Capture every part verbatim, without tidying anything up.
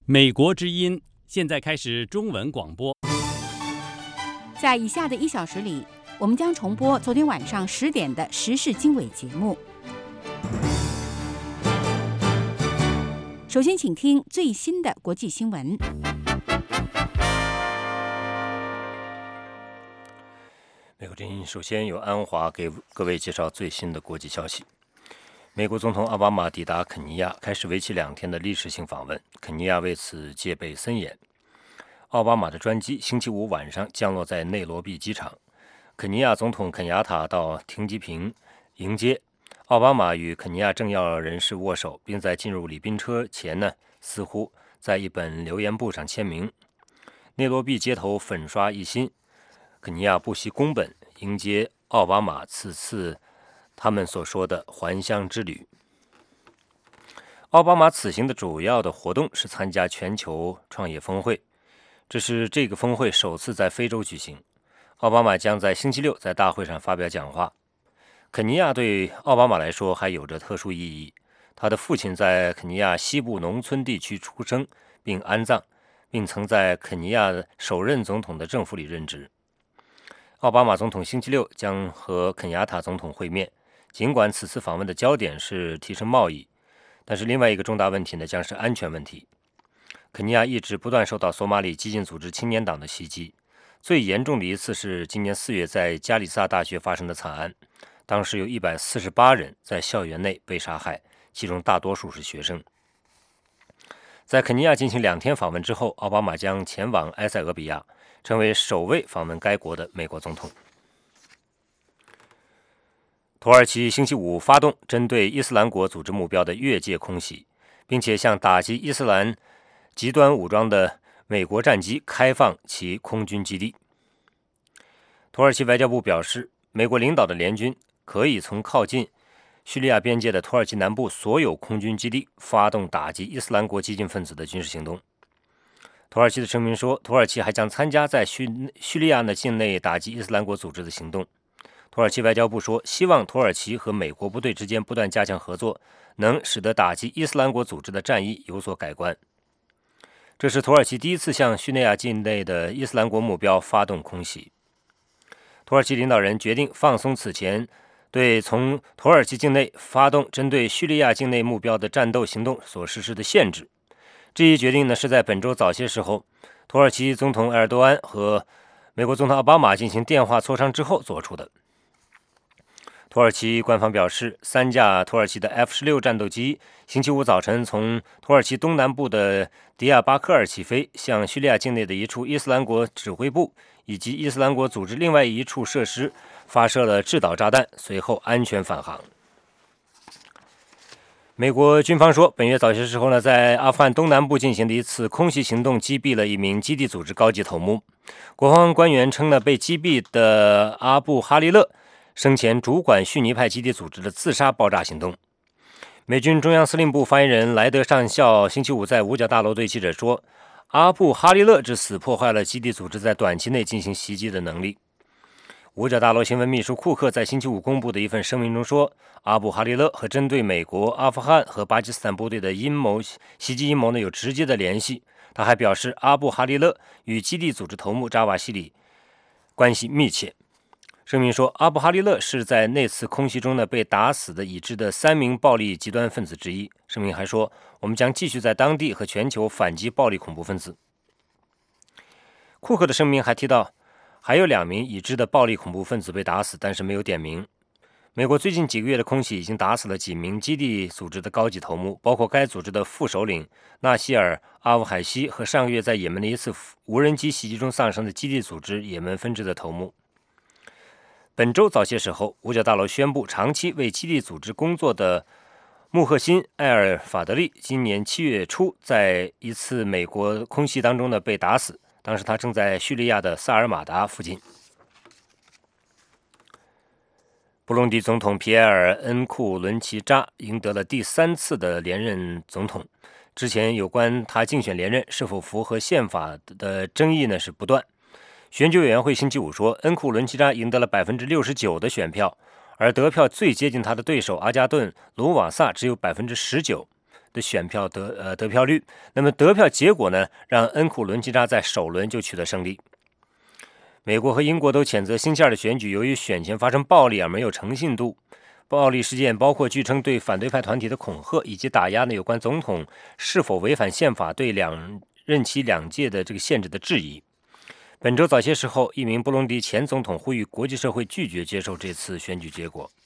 美国之音现在开始中文广播。 在以下的一小时里，我们将重播昨天晚上十点的时事经纬节目。首先，请听最新的国际新闻。 美国之音首先由安华给各位介绍最新的国际消息。美国总统奥巴马抵达肯尼亚，开始为期两天的历史性访问。肯尼亚为此戒备森严。奥巴马的专机星期五晚上降落在内罗毕机场，肯尼亚总统肯亚塔到停机坪迎接奥巴马，与肯尼亚政要人士握手，并在进入礼宾车前呢，似乎在一本留言簿上签名。内罗毕街头粉刷一新，肯尼亚不惜工本迎接奥巴马此次他们所说的还乡之旅。奥巴马此行的主要的活动是参加全球创业峰会，这是这个峰会首次在非洲举行。奥巴马将在星期六在大会上发表讲话。肯尼亚对奥巴马来说还有着特殊意义，他的父亲在肯尼亚西部农村地区出生并安葬，并曾在肯尼亚首任总统的政府里任职。奥巴马总统星期六将和肯亚塔总统会面，尽管此次访问的焦点是提升贸易，但是另外一个重大问题呢，将是安全问题。肯尼亚一直不断受到索马里激进组织青年党的袭击，最严重的一次是今年四月在加里萨大学发生的惨案，当时有一百四十八人在校园内被杀害，其中大多数是学生。在肯尼亚进行两天访问之后，奥巴马将前往埃塞俄比亚，成为首位访问该国的美国总统。土耳其星期五发动针对伊斯兰国组织目标的越界空袭，并且向打击伊斯兰极端武装的美国战机开放其空军基地。土耳其外交部表示，美国领导的联军可以从靠近叙利亚边界的土耳其南部所有空军基地发动打击伊斯兰国激进分子的军事行动。土耳其的声明说，土耳其还将参加在叙叙利亚的境内打击伊斯兰国组织的行动。土耳其外交部说，希望土耳其和美国部队之间不断加强合作，能使得打击伊斯兰国组织的战役有所改观。这是土耳其第一次向叙利亚境内的伊斯兰国目标发动空袭。土耳其领导人决定放松此前对从土耳其境内发动针对叙利亚境内目标的战斗行动所实施的限制。这一决定呢，是在本周早些时候，土耳其总统埃尔多安和美国总统奥巴马进行电话磋商之后做出的。土耳其官方表示，三架土耳其的 F 十六 战斗机星期五早晨从土耳其东南部的迪亚巴克尔起飞，向叙利亚境内的一处伊斯兰国指挥部以及伊斯兰国组织另外一处设施发射了制导炸弹，随后安全返航。美国军方说，本月早些时候呢，在阿富汗东南部进行的一次空袭行动击毙了一名基地组织高级头目。国防官员称呢，被击毙的阿布哈利勒生前主管逊尼派基地组织的自杀爆炸行动。美军中央司令部发言人莱德上校星期五在五角大楼对记者说，阿布哈利勒之死破坏了基地组织在短期内进行袭击的能力。五角大楼新闻秘书库克在星期五公布的一份声明中说，阿布哈利勒和针对美国、阿富汗和巴基斯坦部队的阴谋袭击阴谋呢有直接的联系。他还表示，阿布哈利勒与基地组织头目扎瓦西里关系密切。声明说，阿布哈利勒是在那次空袭中呢被打死的已知的三名暴力极端分子之一。声明还说，我们将继续在当地和全球反击暴力恐怖分子。库克的声明还提到，还有两名已知的暴力恐怖分子被打死，但是没有点名。美国最近几个月的空袭已经打死了几名基地组织的高级头目，包括该组织的副首领纳西尔·阿夫海西和上个月在也门的一次无人机袭击中丧生的基地组织也门分支的头目。本周早些时候，五角大楼宣布，长期为基地组织工作的穆赫辛·艾尔法德利今年七月初在一次美国空袭当中呢被打死，当时他正在叙利亚的萨尔马达附近。布隆迪总统皮埃尔·恩库伦齐扎赢得了第三次的连任总统。之前有关他竞选连任是否符合宪法的争议呢是不断。选举委员会星期五说，恩库伦齐扎赢得了 百分之六十九 的选票，而得票最接近他的对手阿加顿·卢瓦萨只有 百分之十九。 的选票得呃得票率。那么得票结果呢，让恩库伦基扎在首轮就取得胜利。美国和英国都谴责星期二的选举由于选前发生暴力而没有诚信度。暴力事件包括据称对反对派团体的恐吓，以及打压呢有关总统是否违反宪法对两任期两届的这个限制的质疑。本周早些时候，一名布隆迪前总统呼吁国际社会拒绝接受这次选举结果。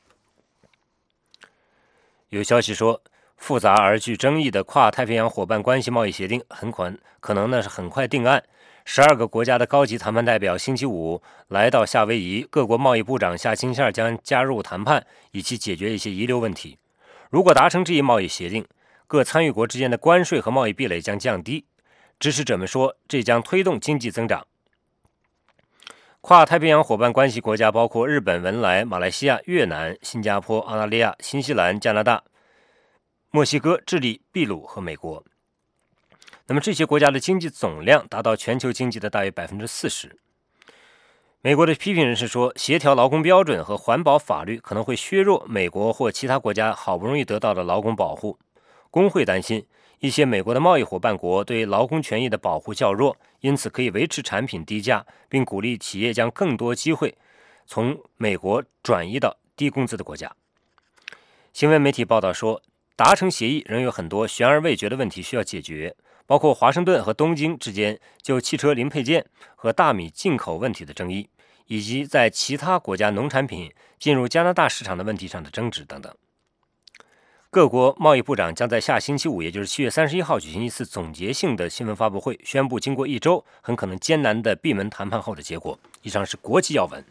有消息说，复杂而具争议的跨太平洋伙伴关系贸易协定很可可能呢是很快定案。十二个国家的高级谈判代表星期五来到夏威夷，各国贸易部长下星期二将加入谈判，以期解决一些遗留问题。如果达成这一贸易协定，各参与国之间的关税和贸易壁垒将降低。支持者们说，这将推动经济增长。跨太平洋伙伴关系国家包括日本、文莱、马来西亚、越南、新加坡、澳大利亚、新西兰、加拿大、墨西哥、智利、秘鲁和美国。那么这些国家的经济总量达到全球经济的大约 百分之四十。 美国的批评人士说，协调劳工标准和环保法律可能会削弱美国或其他国家好不容易得到的劳工保护。工会担心一些美国的贸易伙伴国对劳工权益的保护较弱，因此可以维持产品低价，并鼓励企业将更多机会从美国转移到低工资的国家。新闻媒体报道说，达成协议仍有很多悬而未决的问题需要解决，包括华盛顿和东京之间就汽车零配件和大米进口问题的争议，以及在其他国家农产品进入加拿大市场的问题上的争执等等。各国贸易部长将在下星期五，也就是七月三十一号举行一次总结性的新闻发布会，宣布经过一周很可能艰难的闭门谈判后的结果。以上是国际要闻。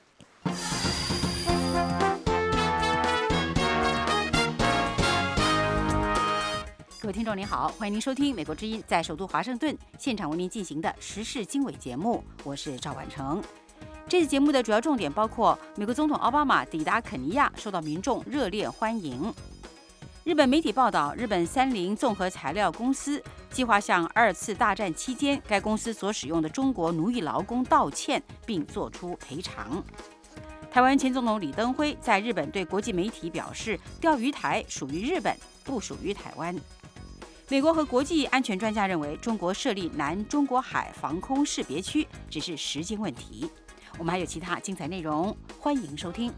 各位听众您好，欢迎您收听美国之音在首都华盛顿现场为您进行的时事经纬节目，我是赵婉成。这次节目的主要重点包括美国总统奥巴马抵达肯尼亚，受到民众热烈欢迎。日本媒体报道，日本三菱综合材料公司计划向二次大战期间该公司所使用的中国奴役劳工道歉，并作出赔偿。台湾前总统李登辉在日本对国际媒体表示，钓鱼台属于日本，不属于台湾。美国和国际安全专家认为，中国设立南中国海防空识别区只是时间问题。我们还有其他精彩内容，欢迎收听。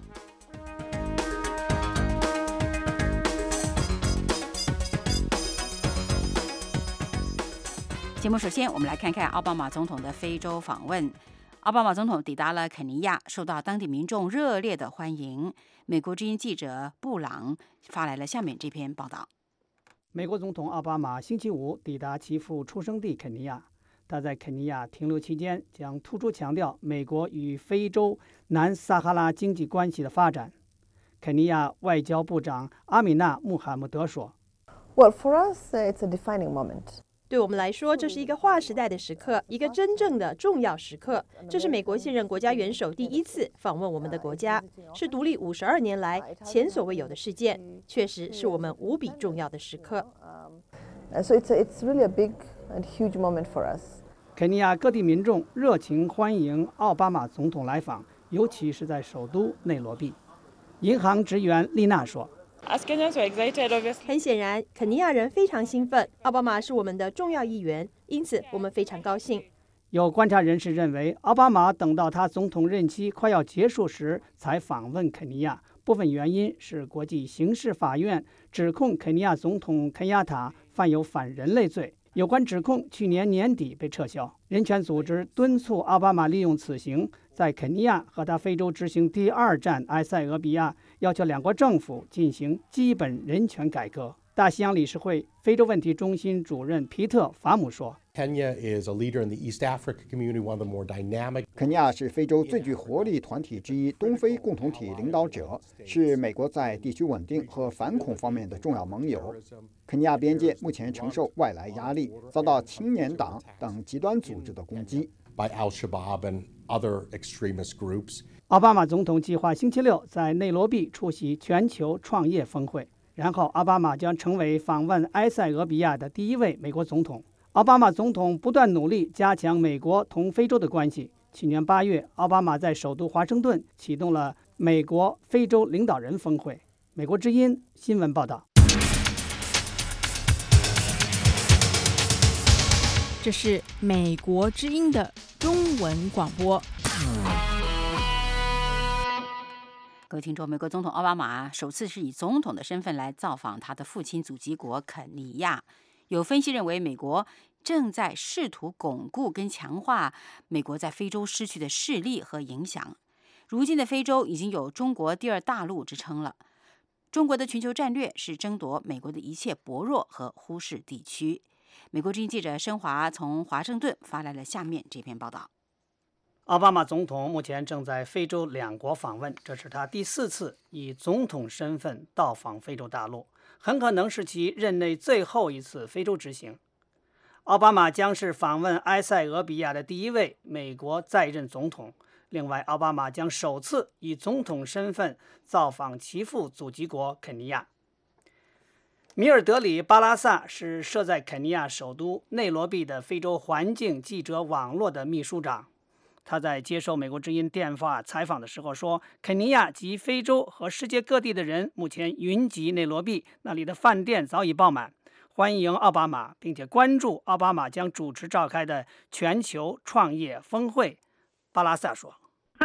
节目首先，我们来看看奥巴马总统的非洲访问。奥巴马总统抵达了肯尼亚，受到当地民众热烈的欢迎。美国之音记者布朗发来了下面这篇报道。 美国总统奥巴马星期五抵达其父出生地肯尼亚，他在肯尼亚停留期间将突出强调美国与非洲南撒哈拉经济关系的发展。肯尼亚外交部长阿米纳·穆罕默德说 ：“Well, for us, it's a defining moment.” 对我们来说，这是一个划时代的时刻，一个真正的重要时刻。这是美国现任国家元首第一次访问我们的国家，是独立五十二年来前所未有的事件，确实是我们无比重要的时刻。 So it's a, it's really a big and huge moment for us. 肯尼亚各地民众热情欢迎奥巴马总统来访，尤其是在首都内罗毕。银行职员丽娜说。 很显然，肯尼亚人非常兴奋。奥巴马是我们的重要议员，因此我们非常高兴。 有观察人士认为，奥巴马等到他总统任期快要结束时才访问肯尼亚，部分原因是国际刑事法院指控肯尼亚总统肯亚塔犯有反人类罪。有关指控去年年底被撤销。人权组织敦促奥巴马利用此行在肯尼亚和他非洲之行第二站埃塞俄比亚，要求两国政府进行基本人权改革。大西洋理事会非洲问题中心主任皮特·法姆说 Kenya is a leader in the East Africa community, one of the more dynamic. 肯尼亚是非洲最具活力团体之一，东非共同体领导者，是美国在地区稳定和反恐方面的重要盟友。肯尼亚边界目前承受外来压力，遭到青年党等极端组织的攻击。 By Al-Shabaab and other extremist groups. 奥巴马总统计划星期六在内罗毕出席全球创业峰会，然后奥巴马将成为访问埃塞俄比亚的第一位美国总统。奥巴马总统不断努力加强美国同非洲的关系。去年八月，奥巴马在首都华盛顿启动了美国非洲领导人峰会。美国之音新闻报道。 这是美国之音的中文广播。 各位听众，美国总统奥巴马首次是以总统的身份来造访他的父亲祖籍国肯尼亚。有分析认为，美国正在试图巩固跟强化美国在非洲失去的势力和影响。如今的非洲已经有中国第二大陆之称了。中国的全球战略是争夺美国的一切薄弱和忽视地区。美国之音记者申华从华盛顿发来了下面这篇报道。 奥巴马总统目前正在非洲两国访问，这是他第四次以总统身份到访非洲大陆，很可能是其任内最后一次非洲之行。奥巴马将是访问埃塞俄比亚的第一位美国在任总统。另外，奥巴马将首次以总统身份造访其父祖籍国肯尼亚。米尔德里·巴拉萨是设在肯尼亚首都内罗毕的非洲环境记者网络的秘书长。他在接受美国之音电话采访的时候说，肯尼亚及非洲和世界各地的人目前云集内罗毕，那里的饭店早已爆满，欢迎奥巴马，并且关注奥巴马将主持召开的全球创业峰会。巴拉萨说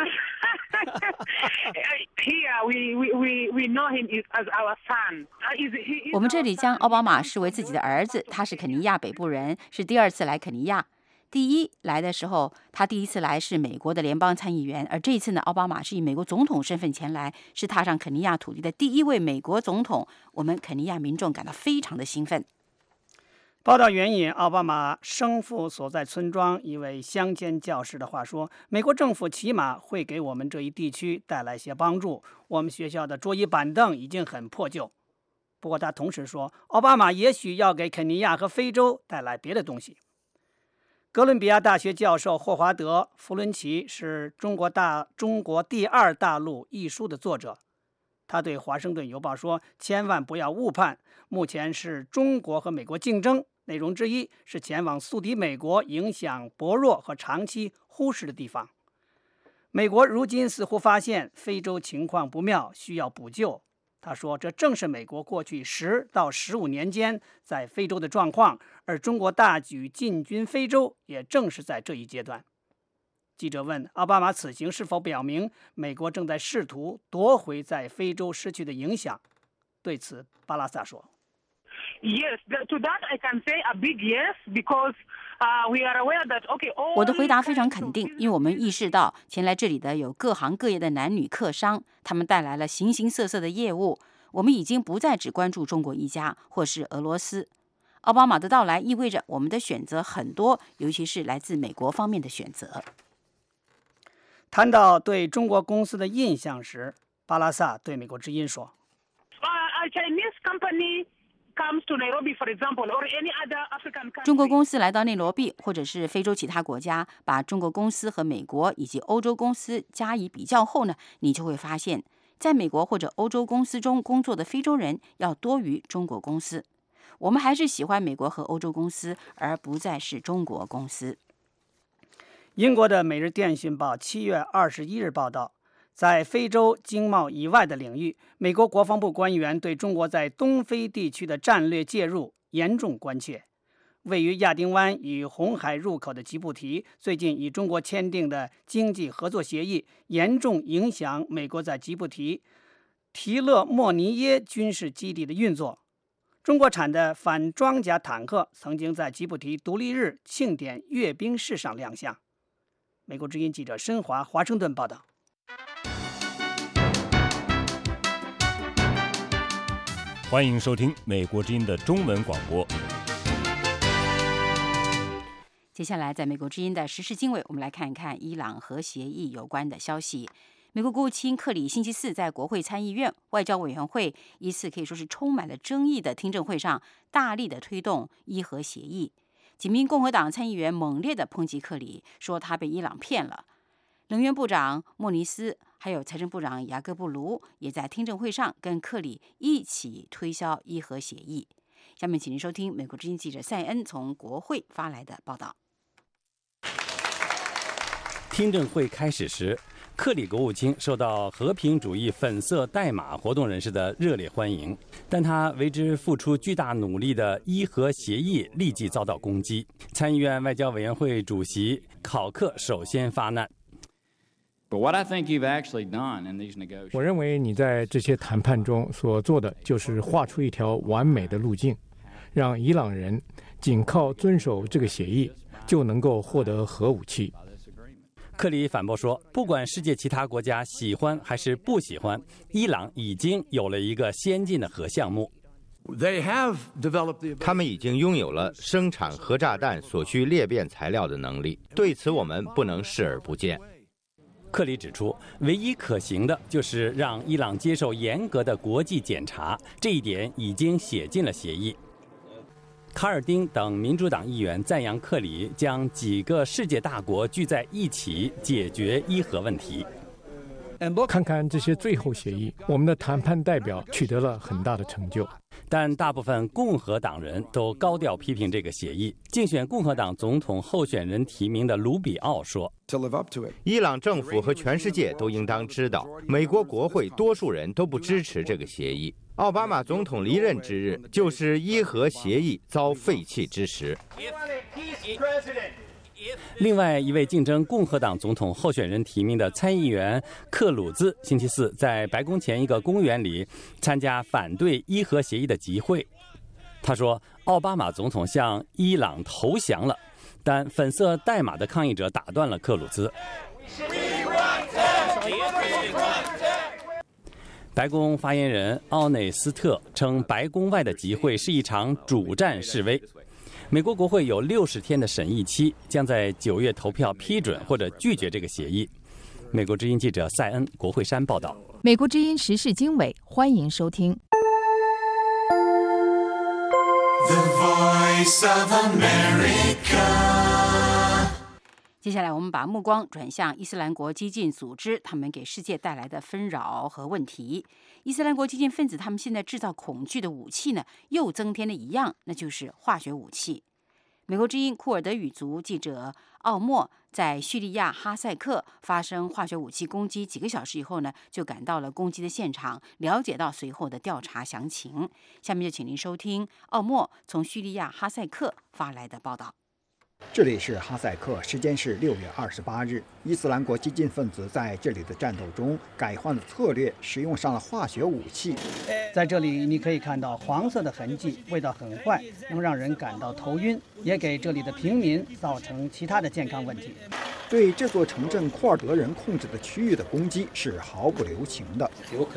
我们这里将奥巴马视为自己的儿子，他是肯尼亚北部人，是第二次来肯尼亚。第一来的时候，他第一次来是美国的联邦参议员，而这一次呢，奥巴马是以美国总统身份前来，是踏上肯尼亚土地的第一位美国总统。我们肯尼亚民众感到非常的兴奋。 报道援引奥巴马生父所在村庄一位乡间教师的话说，美国政府起码会给我们这一地区带来些帮助。我们学校的桌椅板凳已经很破旧。不过他同时说，奥巴马也许要给肯尼亚和非洲带来别的东西。哥伦比亚大学教授霍华德·弗伦奇是中国大中国第二大陆一书的作者。他对《华盛顿邮报》说，千万不要误判，目前是中国和美国竞争，内容之一是前往宿敌美国影响薄弱和长期忽视的地方。美国如今似乎发现非洲情况不妙，需要补救。他说，这正是美国过去十到十五年间在非洲的状况，而中国大举进军非洲也正是在这一阶段。记者问奥巴马此行是否表明美国正在试图夺回在非洲失去的影响。对此，巴拉萨说 Yes, to that I can say a big yes, because uh, we are aware that, okay, all 我的回答非常肯定，因为我们意识到前来这里的有各行各业的男女客商，他们带来了形形色色的业务。我们已经不再只关注中国一家或是俄罗斯。奥巴马的到来意味着我们的选择很多，尤其是来自美国方面的选择。 谈到对中国公司的印象时，巴拉萨对美国之音说 uh, a Chinese company comes to Nairobi, for example, or any other African country. 中国公司来到内罗毕或者是非洲其他国家，把中国公司和美国以及欧洲公司加以比较后呢，你就会发现在美国或者欧洲公司中工作的非洲人要多于中国公司。我们还是喜欢美国和欧洲公司，而不再是中国公司。 英国的《每日电讯报》七月二十一日报道，在非洲经贸以外的领域，美国国防部官员对中国在东非地区的战略介入严重关切。位于亚丁湾与红海入口的吉布提最近与中国签订的经济合作协议，严重影响美国在吉布提提勒莫尼耶军事基地的运作。中国产的反装甲坦克曾经在吉布提独立日庆典阅兵式上亮相。美国之音记者申华华盛顿报道。 欢迎收听美国之音的中文广播。 接下来，在美国之音的时事经纬，我们来看一看伊朗核协议有关的消息。美国国务卿克里星期四在国会参议院外交委员会一次可以说是充满了争议的听证会上，大力的推动伊核协议。几名共和党参议员猛烈的抨击克里，说他被伊朗骗了。能源部长莫尼斯还有财政部长雅各布卢也在听证会上跟克里一起推销伊核协议。下面请您收听美国之音记者塞恩从国会发来的报道。 听证会开始时， 克里国务卿受到和平主义粉色代码活动人士的热烈欢迎，但他为之付出巨大努力的伊核协议立即遭到攻击。参议院外交委员会主席考克首先发难。 我认为你在这些谈判中所做的就是画出一条完美的路径，让伊朗人仅靠遵守这个协议就能够获得核武器。 克里反驳说，不管世界其他国家喜欢还是不喜欢，伊朗已经有了一个先进的核项目。 他们已经拥有了生产核炸弹所需裂变材料的能力，对此我们不能视而不见。 克里指出，唯一可行的就是让伊朗接受严格的国际检查，这一点已经写进了协议。卡尔丁等民主党议员赞扬克里将几个世界大国聚在一起解决伊核问题。 看看这些最后协议，我们的谈判代表取得了很大的成就。 但大部分共和党人都高调批评这个协议。竞选共和党总统候选人提名的卢比奥说， 伊朗政府和全世界都应当知道，美国国会多数人都不支持这个协议。奥巴马总统离任之日，就是伊核协议遭废弃之时。 另外一位竞争共和党总统候选人提名的参议员克鲁兹星期四在白宫前一个公园里参加反对伊核协议的集会。他说，奥巴马总统向伊朗投降了，但粉色代码的抗议者打断了克鲁兹。白宫发言人奥内斯特称，白宫外的集会是一场主战示威。美国国会有六十天的审议期，将在九月投票批准或者拒绝这个协议。美国之音记者塞恩·国会山报道。 美国之音时事经纬，欢迎收听。 The Voice of America。 接下来，我们把目光转向伊斯兰国激进组织，他们给世界带来的纷扰和问题。伊斯兰国激进分子他们现在制造恐惧的武器呢，又增添了一样，那就是化学武器。美国之音库尔德语族记者奥莫在叙利亚哈塞克发生化学武器攻击几个小时以后呢，就赶到了攻击的现场，了解到随后的调查详情。下面就请您收听奥莫从叙利亚哈塞克发来的报道。 这里是哈塞克，时间是六月二十八日。伊斯兰国激进分子在这里的战斗中改换了策略，使用上了化学武器。 在这里你可以看到黄色的痕迹，味道很坏，能让人感到头晕，也给这里的平民造成其他的健康问题。 对这座城镇库尔德人控制的区域的攻击是毫不留情的。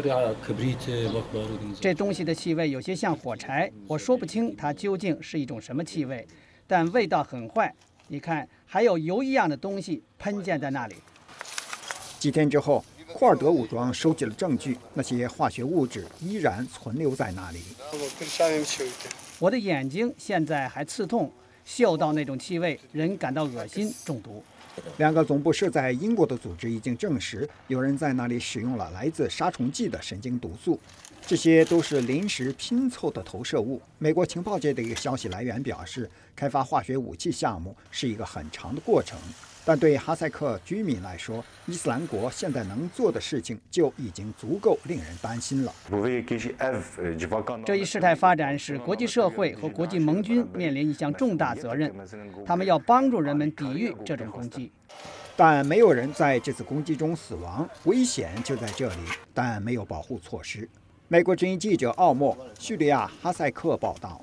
这东西的气味有些像火柴，我说不清它究竟是一种什么气味，但味道很坏。你看，还有油一样的东西喷溅在那里。 几天之后，库尔德武装收集了证据，那些化学物质依然存留在那里。 我的眼睛现在还刺痛，嗅到那种气味，人感到恶心、中毒。 两个总部设在英国的组织已经证实，有人在那里使用了来自杀虫剂的神经毒素。这些都是临时拼凑的投射物。美国情报界的一个消息来源表示，开发化学武器项目是一个很长的过程，但对哈塞克居民来说，伊斯兰国现在能做的事情就已经足够令人担心了。 这一事态发展使国际社会和国际盟军面临一项重大责任，他们要帮助人们抵御这种攻击。 但没有人在这次攻击中死亡，危险就在这里，但没有保护措施。美国之音记者奥莫，叙利亚哈塞克报道。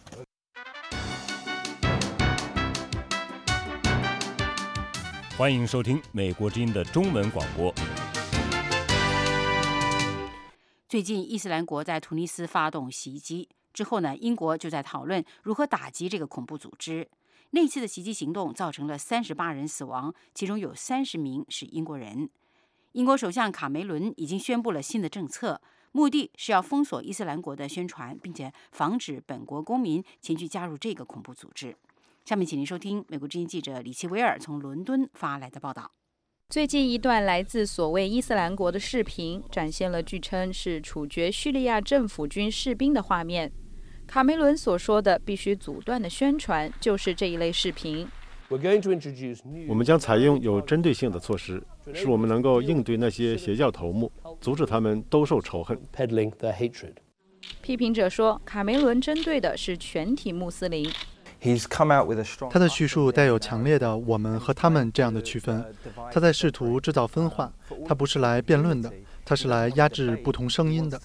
欢迎收听美国之音的中文广播。 最近，伊斯兰国在突尼斯发动袭击之后呢，英国就在讨论如何打击这个恐怖组织。那次的袭击行动造成了三十八人死亡，其中有三十名是英国人。英国首相卡梅伦已经宣布了新的政策，目的是要封锁伊斯兰国的宣传，并且防止本国公民前去加入这个恐怖组织。下面请您收听美国之音记者李奇维尔从伦敦发来的报道。 最近一段来自所谓伊斯兰国的视频，展现了据称是处决叙利亚政府军士兵的画面。卡梅伦所说的必须阻断的宣传，就是这一类视频。 我们将采用有针对性的措施，使我们能够应对那些邪教头目，阻止他们兜售仇恨。 批评者说，卡梅伦针对的是全体穆斯林。 他的叙述带有强烈的我们和他们这样的区分，他在试图制造分化，他不是来辩论的，他是来压制不同声音的。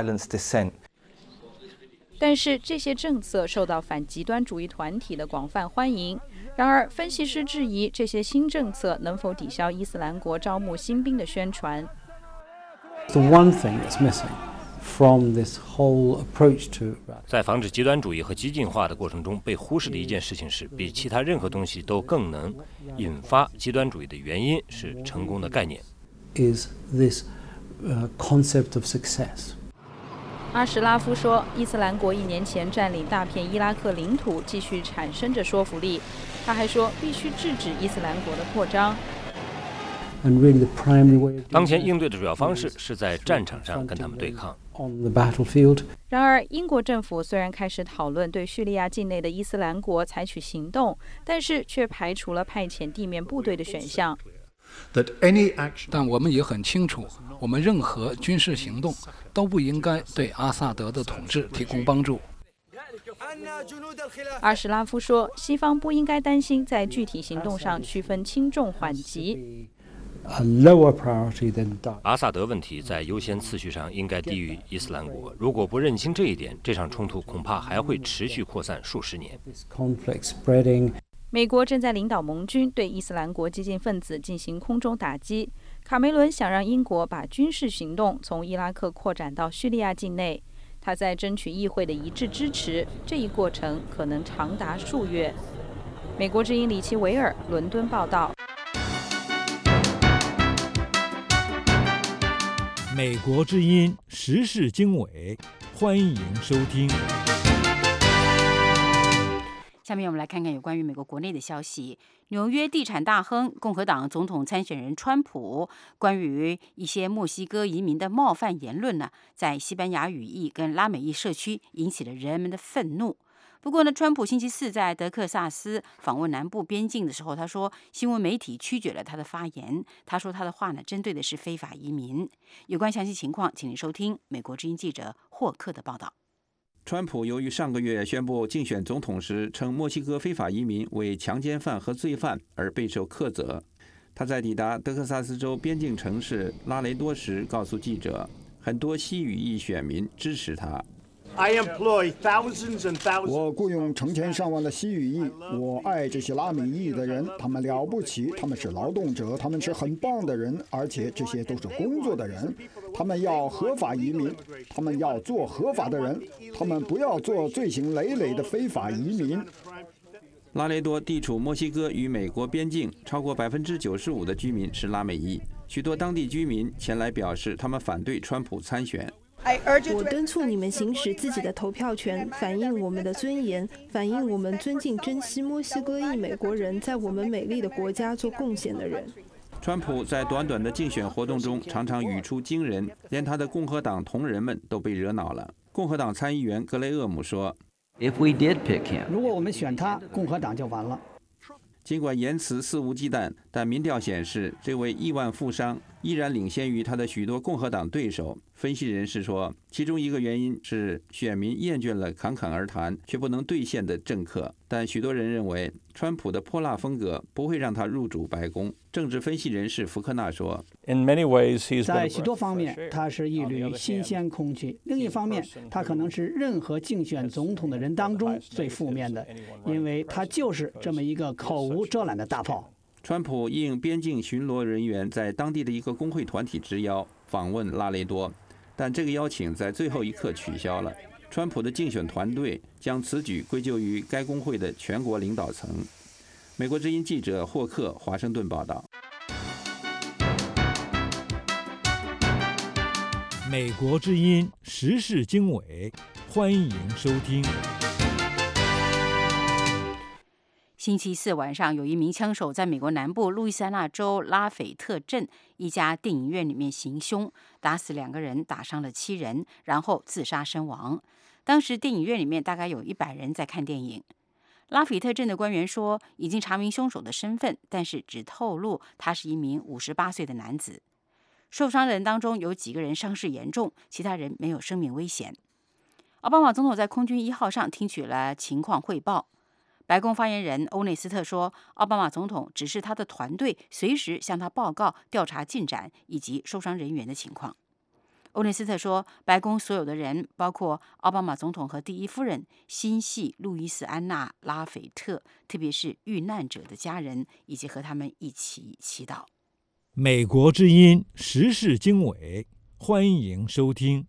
但是这些政策受到反极端主义团体的广泛欢迎。然而，分析师质疑这些新政策能否抵消伊斯兰国招募新兵的宣传。 The one thing that's missing from this whole approach to 在防止极端主义和激进化的过程中，被忽视的一件事情是，比其他任何东西都更能引发极端主义的原因是成功的概念。 is this uh, concept of success. 阿什拉夫说，伊斯兰国一年前占领大片伊拉克领土，继续产生着说服力。他还说，必须制止伊斯兰国的扩张。 And really the primary way of 当前应对的主要方式是在战场上跟他们对抗。 on the battlefield. 然而，英国政府虽然开始讨论对叙利亚境内的伊斯兰国采取行动，但是却排除了派遣地面部队的选项。 但我们也很清楚，我们任何军事行动都不应该对阿萨德的统治提供帮助。 阿什拉夫说，西方不应该担心在具体行动上区分轻重缓急。 阿萨德问题在优先次序上应该低于伊斯兰国。如果不认清这一点，这场冲突恐怕还会持续扩散数十年。 美国正在领导盟军对伊斯兰国激进分子进行空中打击。卡梅伦想让英国把军事行动从伊拉克扩展到叙利亚境内。他在争取议会的一致支持，这一过程可能长达数月。美国之音李奇维尔伦敦报道。 美国之音时事经纬，欢迎收听。 下面我们来看看有关于美国国内的消息。纽约地产大亨、共和党总统参选人川普关于一些墨西哥移民的冒犯言论呢，在西班牙语裔跟拉美裔社区引起了人们的愤怒。不过呢，川普星期四在德克萨斯访问南部边境的时候，他说新闻媒体曲解了他的发言。他说他的话呢，针对的是非法移民。有关详细情况，请您收听美国之音记者霍克的报道。 川普由于上个月宣布竞选总统时称墨西哥非法移民为强奸犯和罪犯而备受苛责。他在抵达德克萨斯州边境城市拉雷多时告诉记者，很多西语裔选民支持他。 我雇佣成千上万的西语裔，我爱这些拉美裔的人，他们了不起，他们是劳动者，他们是很棒的人，而且这些都是工作的人。他们要合法移民，他们要做合法的人，他们不要做罪行累累的非法移民。 拉雷多地处墨西哥与美国边境，超过百分之九十五的居民是拉美裔，许多当地居民前来表示他们反对川普参选。 我敦促你们行使自己的投票权，反映我们的尊严，反映我们尊敬、珍惜墨西哥裔美国人在我们美丽的国家做贡献的人。 川普在短短的竞选活动中常常语出惊人，连他的共和党同仁们都被惹恼了。共和党参议员格雷厄姆说：“ 如果我们选他，共和党就完了。” 尽管言辞肆无忌惮，但民调显示，这位亿万富商依然领先于他的许多共和党对手。分析人士说，其中一个原因是选民厌倦了侃侃而谈却不能兑现的政客。但许多人认为，川普的泼辣风格不会让他入主白宫。政治分析人士福克纳说， 在许多方面，他是一缕新鲜空气；另一方面，他可能是任何竞选总统的人当中最负面的，因为他就是这么一个口无遮拦的大炮。 川普应边境巡逻人员在当地的一个工会团体之邀访问拉雷多，但这个邀请在最后一刻取消了。川普的竞选团队将此举归咎于该工会的全国领导层。美国之音记者霍克华盛顿报道。 美国之音时事经纬，欢迎收听。 星期四晚上，有一名枪手在美国南部路易斯安那州拉斐特镇一家电影院里面行凶，打死两个人，打伤了七人，然后自杀身亡。当时电影院里面大概有一百人在看电影。 拉斐特镇的官员说，已经查明凶手的身份，但是只透露他是一名五十八岁的男子。受伤的人当中有几个人伤势严重，其他人没有生命危险。奥巴马总统在空军一号上听取了情况汇报。白宫发言人欧内斯特说，奥巴马总统指示他的团队随时向他报告调查进展以及受伤人员的情况。欧内斯特说，白宫所有的人，包括奥巴马总统和第一夫人，心系路易斯安那·拉斐特，特别是遇难者的家人，以及和他们一起祈祷。 美国之音时事经纬，欢迎收听。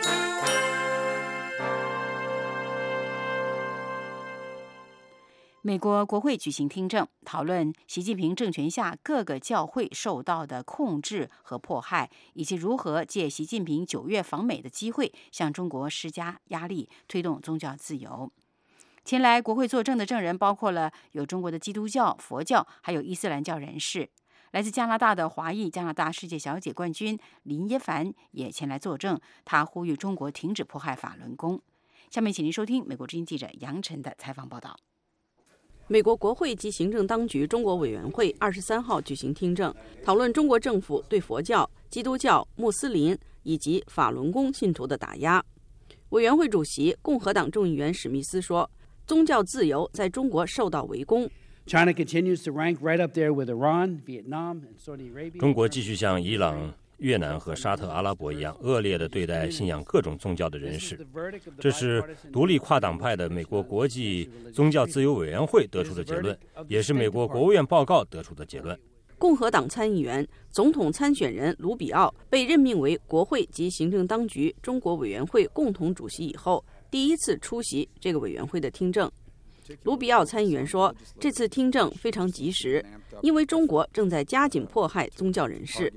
美国国会举行听证，讨论习近平政权下各个教会受到的控制和迫害，以及如何借习近平九月访美的机会向中国施加压力，推动宗教自由。前来国会作证的证人包括了有中国的基督教、佛教，还有伊斯兰教人士。来自加拿大的华裔加拿大世界小姐冠军林耶凡也前来作证，他呼吁中国停止迫害法轮功。下面请您收听美国之音记者杨晨的采访报道。 美国国会及行政当局中国委员会二十三号举行听证，讨论中国政府对佛教、基督教、穆斯林以及法轮功信徒的打压。委员会主席共和党众议员史密斯说，宗教自由在中国受到围攻。 China continues to rank right up there with Iran, Vietnam, and Saudi Arabia. 中国继续像伊朗、越南和沙特阿拉伯一样恶劣地对待信仰各种宗教的人士。这是独立跨党派的美国国际宗教自由委员会得出的结论，也是美国国务院报告得出的结论。 共和党参议员、总统参选人卢比奥被任命为国会及行政当局中国委员会共同主席以后，第一次出席这个委员会的听证。卢比奥参议员说，这次听证非常及时，因为中国正在加紧迫害宗教人士。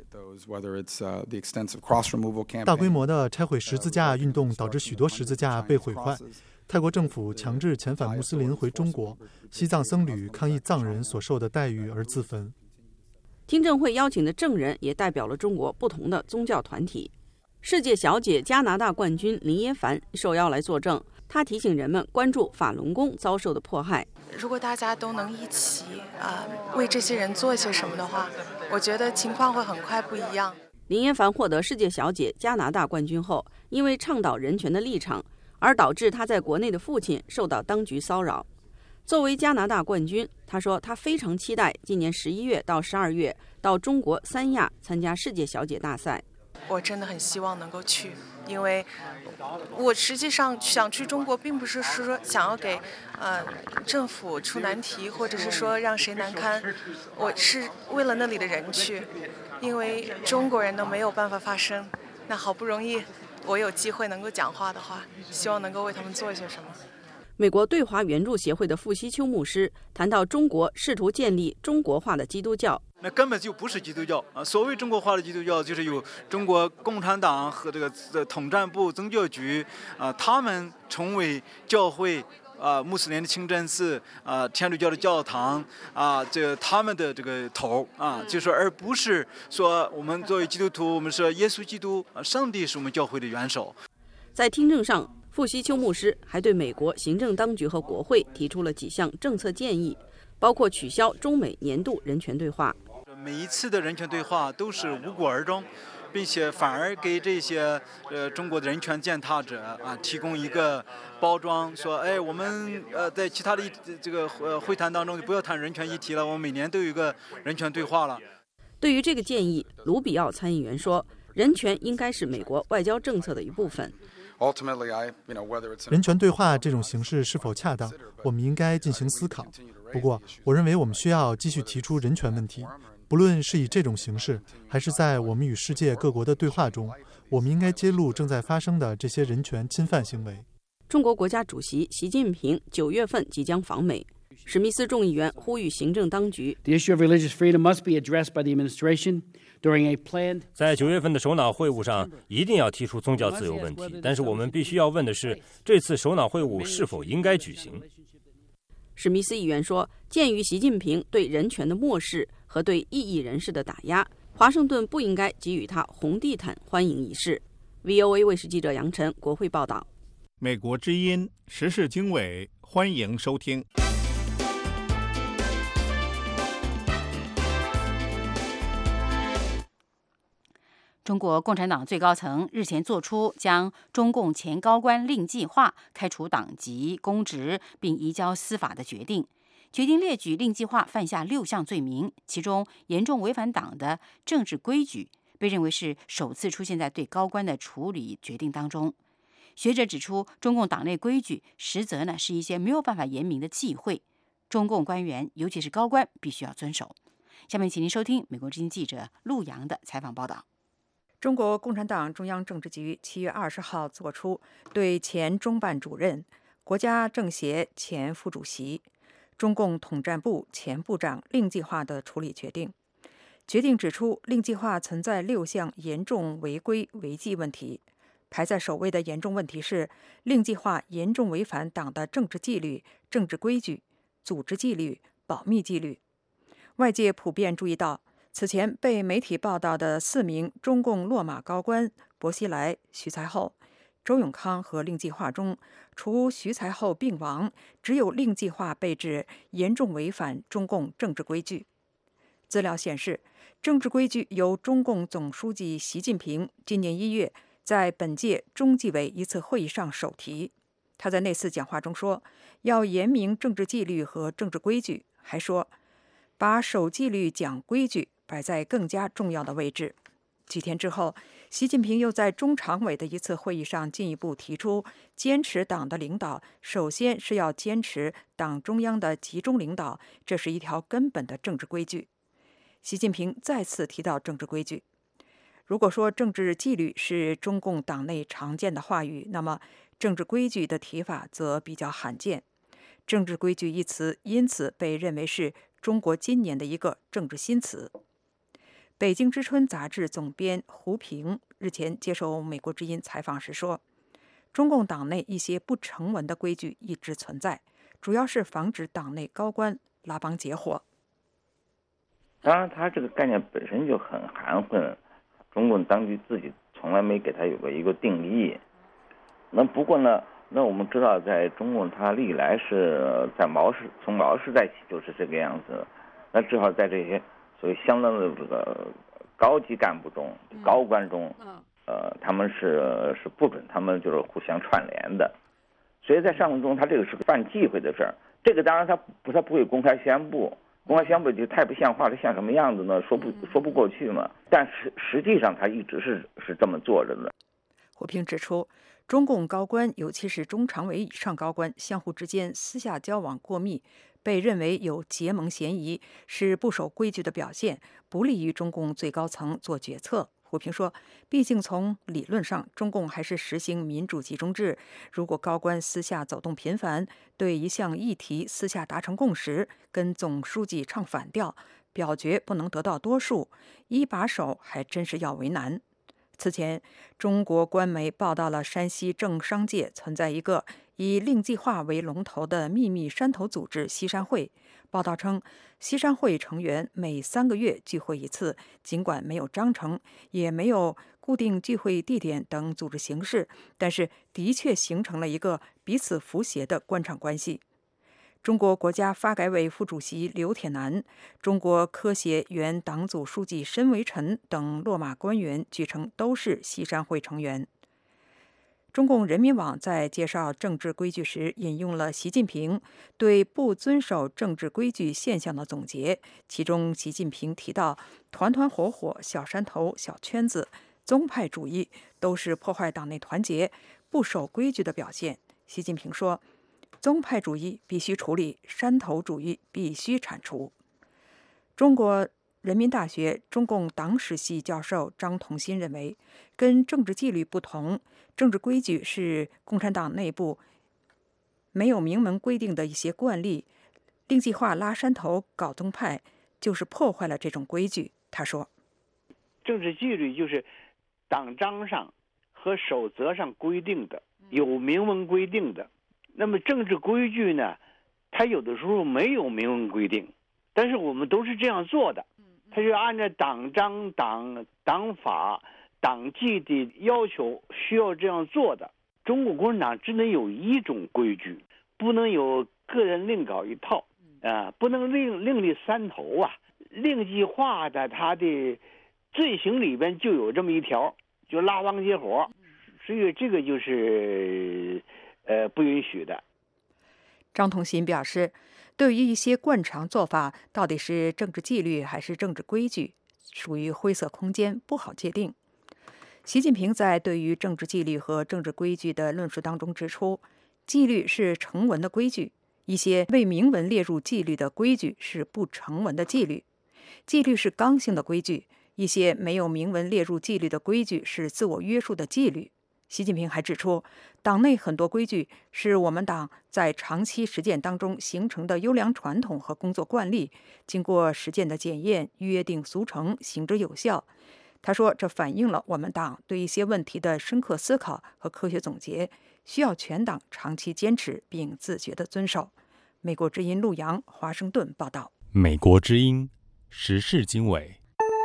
大规模的拆毁十字架运动导致许多十字架被毁坏。泰国政府强制遣返穆斯林回中国，西藏僧侣抗议藏人所受的待遇而自焚。 听证会邀请的证人也代表了中国不同的宗教团体。世界小姐加拿大冠军林耶凡受邀来作证，她提醒人们关注法轮功遭受的迫害。 如果大家都能一起啊、呃、为这些人做些什么的话，我觉得情况会很快不一样。 林耶凡获得世界小姐加拿大冠军后，因为倡导人权的立场，而导致她在国内的父亲受到当局骚扰。作为加拿大冠军，她说她非常期待今年十一月到十二月到中国三亚参加世界小姐大赛。 我真的很希望能够去，因为我实际上想去中国，并不是说想要给呃政府出难题，或者是说让谁难堪，我是为了那里的人去，因为中国人都没有办法发声，那好不容易我有机会能够讲话的话，希望能够为他们做一些什么。 美国对华援助协会的傅西秋牧师谈到中国试图建立中国化的基督教， 那根本就不是基督教啊！所谓中国化的基督教，就是有中国共产党和这个统战部宗教局啊，他们成为教会啊，穆斯林的清真寺啊，天主教的教堂啊，这个他们的这个头啊，就是而不是说我们作为基督徒，我们说耶稣基督啊，上帝是我们教会的元首。 在听证上，傅西秋牧师还对美国行政当局和国会提出了几项政策建议，包括取消中美年度人权对话。 每一次的人权对话都是无果而终，并且反而给这些呃中国的人权践踏者啊提供一个包装，说哎我们呃在其他的这个呃会谈当中就不要谈人权议题了，我们每年都有一个人权对话了。 对于这个建议，卢比奥参议员说，人权应该是美国外交政策的一部分。 人权对话这种形式是否恰当，我们应该进行思考。不过，我认为我们需要继续提出人权问题，不论是以这种形式，还是在我们与世界各国的对话中，我们应该揭露正在发生的这些人权侵犯行为。 中国国家主席习近平九月份即将访美，史密斯众议员呼吁行政当局 The issue of religious freedom must be addressed by the administration during a planned 在九月份的首脑会晤上一定要提出宗教自由问题，但是我们必须要问的是，这次首脑会晤是否应该举行。 史密斯议员说，鉴于习近平对人权的漠视和对异议人士的打压，华盛顿不应该给予他红地毯欢迎仪式。 V O A 卫视记者杨晨国会报道。 美国之音时事经纬，欢迎收听。 中国共产党最高层日前作出将中共前高官令计划开除党籍公职并移交司法的决定，决定列举令计划犯下六项罪名，其中严重违反党的政治规矩被认为是首次出现在对高官的处理决定当中。学者指出，中共党内规矩实则呢是一些没有办法言明的忌讳，中共官员尤其是高官必须要遵守。下面请您收听美国之音记者陆洋的采访报道。 中国共产党中央政治局七月二十号作出对前中办主任、国家政协前副主席、中共统战部前部长令计划的处理决定。决定指出，令计划存在六项严重违规违纪问题，排在首位的严重问题是令计划严重违反党的政治纪律、政治规矩、组织纪律、保密纪律。外界普遍注意到，此前被媒体报道的四名中共落马高官薄熙来、徐才厚、周永康和令计划中，除徐才厚病亡，只有令计划被指严重违反中共政治规矩。资料显示，政治规矩由中共总书记习近平今年一月在本届中纪委一次会议上首提。他在那次讲话中说，要严明政治纪律和政治规矩，还说把守纪律讲规矩摆在更加重要的位置。几天之后，习近平又在中常委的一次会议上进一步提出，坚持党的领导，首先是要坚持党中央的集中领导，这是一条根本的政治规矩。习近平再次提到政治规矩。如果说政治纪律是中共党内常见的话语，那么政治规矩的提法则比较罕见。政治规矩一词因此被认为是中国今年的一个政治新词。北京之春杂志总编胡平日前接受美国之音采访时说，中共党内一些不成文的规矩一直存在，主要是防止党内高官拉帮结伙。 当然他这个概念本身就很含混，中共当局自己从来没给他有过一个定义。那不过呢，那我们知道在中共他历来是在毛时从毛时代起就是这个样子，那至少在这些所谓相当的这个高级干部中、高官中，呃，他们是是不准他们就是互相串联的，所以在上文中他这个是个犯忌讳的事儿。这个当然他不他不会公开宣布，公开宣布就太不像话了，像什么样子呢？说不说不过去嘛。但是实际上他一直是是这么做着的。 胡平指出，中共高官，尤其是中常委以上高官，相互之间私下交往过密，被认为有结盟嫌疑，是不守规矩的表现，不利于中共最高层做决策。胡平说，毕竟从理论上，中共还是实行民主集中制，如果高官私下走动频繁，对一项议题私下达成共识，跟总书记唱反调，表决不能得到多数，一把手还真是要为难。此前，中国官媒报道了山西政商界存在一个以令计划为龙头的秘密山头组织西山会。报道称，西山会成员每三个月聚会一次，尽管没有章程，也没有固定聚会地点等组织形式，但是的确形成了一个彼此扶携的官场关系。中国国家发改委副主席刘铁男、中国科协原党组书记申维辰等落马官员，据称都是西山会成员。中共人民网在介绍政治规矩时，引用了习近平对不遵守政治规矩现象的总结，其中习近平提到，团团伙伙、小山头、小圈子、宗派主义都是破坏党内团结、不守规矩的表现。习近平说，宗派主义必须处理，山头主义必须铲除。中国人民大学中共党史系教授张同新认为，跟政治纪律不同，政治规矩是共产党内部没有明文规定的一些惯例，令计划拉山头搞宗派，就是破坏了这种规矩。他说， 政治纪律就是党章上和守则上规定的，有明文规定的。那么政治规矩呢，它有的时候没有明文规定，但是我们都是这样做的，它就按照党章、党党法、党纪的要求需要这样做的。中国共产党只能有一种规矩，不能有个人另搞一套啊、呃，不能另另立山头啊。令计划的它的罪行里边就有这么一条，就拉帮结伙，所以这个就是呃不允许的。 张同新表示，对于一些惯常做法到底是政治纪律还是政治规矩，属于灰色空间，不好界定。习近平在对于政治纪律和政治规矩的论述当中指出，纪律是成文的规矩，一些未明文列入纪律的规矩是不成文的纪律；纪律是刚性的规矩，一些没有明文列入纪律的规矩是自我约束的纪律。习近平还指出，党内很多规矩是我们党在长期实践当中形成的优良传统和工作惯例，经过实践的检验，约定俗成，行之有效。他说，这反映了我们党对一些问题的深刻思考和科学总结，需要全党长期坚持并自觉地遵守。美国之音陆洋，华盛顿报道。 美国之音时事经纬。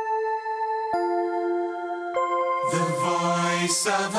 The Voice of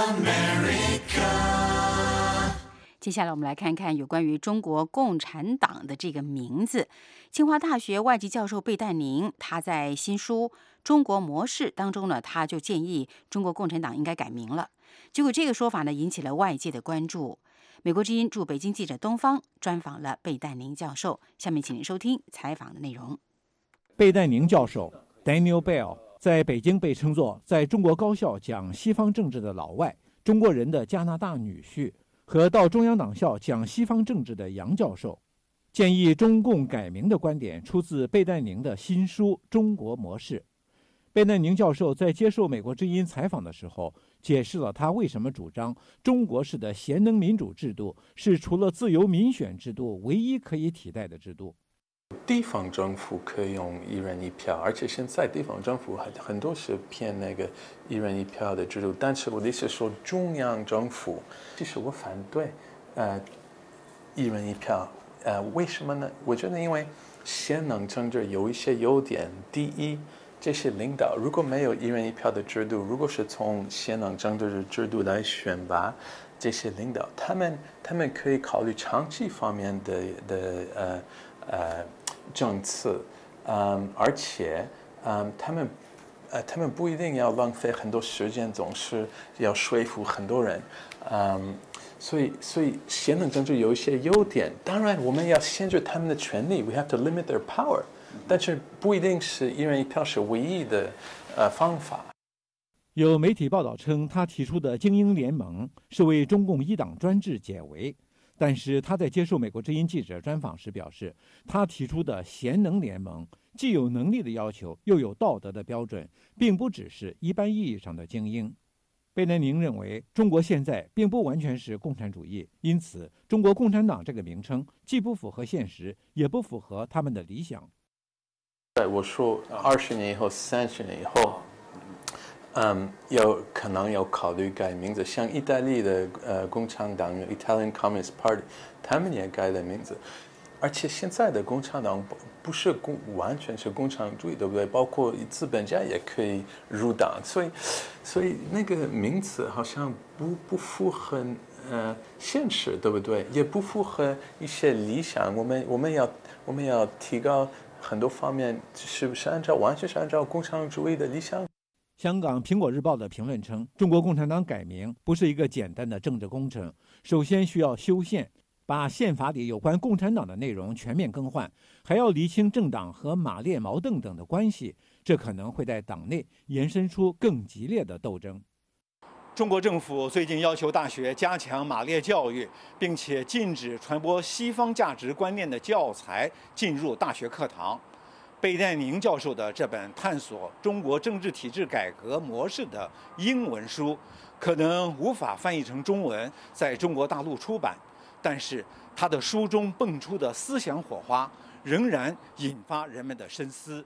America。 接下来我们来看看有关于中国共产党的这个名字。清华大学外籍教授贝淡宁，他在新书《中国模式》当中呢，他就建议中国共产党应该改名了。结果这个说法呢，引起了外界的关注。美国之音驻北京记者东方专访了贝淡宁教授，下面请您收听采访的内容。 贝淡宁教授 Daniel Bell 在北京被称作在中国高校讲西方政治的老外，中国人的加拿大女婿，和到中央党校讲西方政治的杨教授。建议中共改名的观点出自贝淡宁的新书《中国模式》。贝淡宁教授在接受美国之音采访的时候，解释了他为什么主张中国式的贤能民主制度是除了自由民选制度唯一可以替代的制度。 地方政府可以用一人一票，而且现在地方政府很很多是偏那个一人一票的制度。但是我的意思说，中央政府其实我反对呃一人一票。呃，为什么呢？我觉得因为贤能政治有一些优点。第一，这些领导如果没有一人一票的制度，如果是从贤能政治的制度来选拔这些领导，他们他们可以考虑长期方面的的呃呃政策，嗯，而且嗯他们呃他们不一定要浪费很多时间，总是要说服很多人，嗯。所以，所以贤能政治有一些优点。当然，我们要限制他们的权利 ，we have to limit their power。但是不一定是一人一票是唯一的呃方法。 有媒体报道称，他提出的精英联盟是为中共一党专制解围。但是他在接受美国之音记者专访时表示，他提出的贤能联盟既有能力的要求，又有道德的标准，并不只是一般意义上的精英。贝淡宁认为，中国现在并不完全是共产主义，因此中国共产党这个名称既不符合现实，也不符合他们的理想。 我说二十年以后、三十年以后，嗯，有可能要考虑改名字，像意大利的呃共产党 （Italian Communist Party），他们也改了名字。而且现在的共产党不不是共完全是共产主义，对不对？包括资本家也可以入党，所以，所以那个名字好像不不符合呃现实，对不对？也不符合一些理想。我们我们要我们要提高很多方面，是不是按照完全是按照共产主义的理想？ 香港《苹果日报》的评论称，中国共产党改名不是一个简单的政治工程，首先需要修宪。把宪法里有关共产党的内容全面更换，还要厘清政党和马列毛邓等的关系，这可能会在党内延伸出更激烈的斗争。 中国政府最近要求大学加强马列教育，并且禁止传播西方价值观念的教材进入大学课堂。贝淡宁教授的这本探索中国政治体制改革模式的英文书，可能无法翻译成中文，在中国大陆出版。但是他的书中迸出的思想火花，仍然引发人们的深思。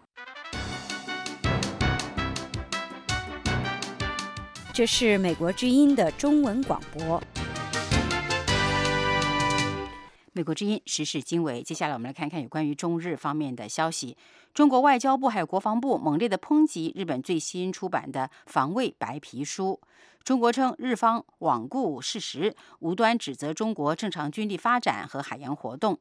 这是美国之音的中文广播。 美国之音时事经纬，接下来我们来看看有关于中日方面的消息。中国外交部还有国防部猛烈的抨击日本最新出版的防卫白皮书。中国称日方罔顾事实，无端指责中国正常军力发展和海洋活动。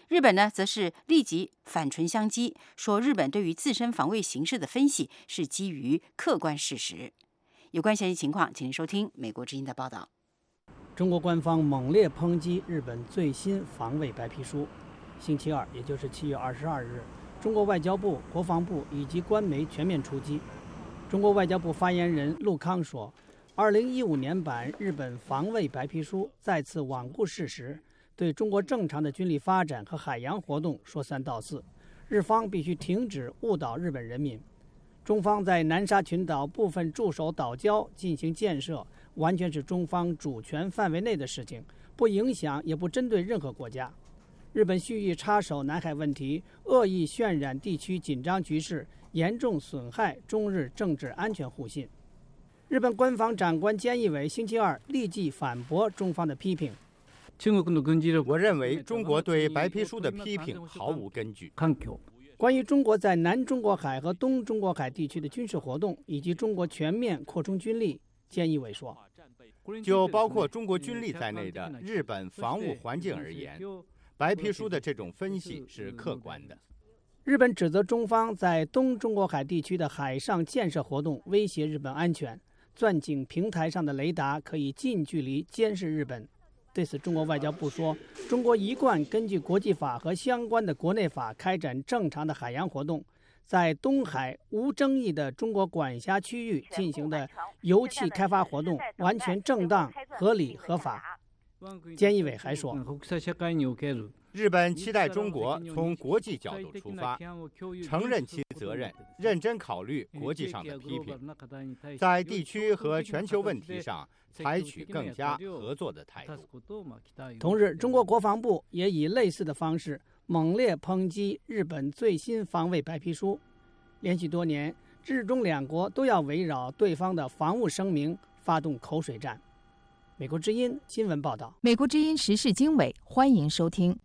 日本呢，则是立即反唇相讥，说日本对于自身防卫形势的分析是基于客观事实。有关详细情况，请您收听美国之音的报道。 中国官方猛烈抨击日本最新防卫白皮书。星期二，也就是七月二十二日，中国外交部、国防部以及官媒全面出击。中国外交部发言人陆康说，二零一五年版日本防卫白皮书再次罔顾事实，对中国正常的军力发展和海洋活动说三道四，日方必须停止误导日本人民。中方在南沙群岛部分驻守岛礁进行建设，完全是中方主权范围内的事情，不影响也不针对任何国家。日本蓄意插手南海问题，恶意渲染地区紧张局势，严重损害中日政治安全互信。日本官方长官菅义伟星期二立即反驳中方的批评。 我认为中国对白皮书的批评毫无根据。 关于中国在南中国海和东中国海地区的军事活动以及中国全面扩充军力，菅义伟说， 就包括中国军力在内的日本防务环境而言，白皮书的这种分析是客观的。 日本指责中方在东中国海地区的海上建设活动威胁日本安全，钻井平台上的雷达可以近距离监视日本。对此，中国外交部说，中国一贯根据国际法和相关的国内法开展正常的海洋活动，在东海无争议的中国管辖区域进行的油气开发活动完全正当、合理、合法。菅义伟还说， 日本期待中国从国际角度出发，承认其责任，认真考虑国际上的批评，在地区和全球问题上采取更加合作的态度。 同日，中国国防部也以类似的方式猛烈抨击日本最新防卫白皮书。连续多年，日中两国都要围绕对方的防务声明发动口水战。美国之音新闻报道。 美国之音时事经纬，欢迎收听。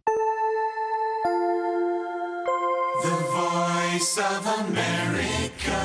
The Voice of America。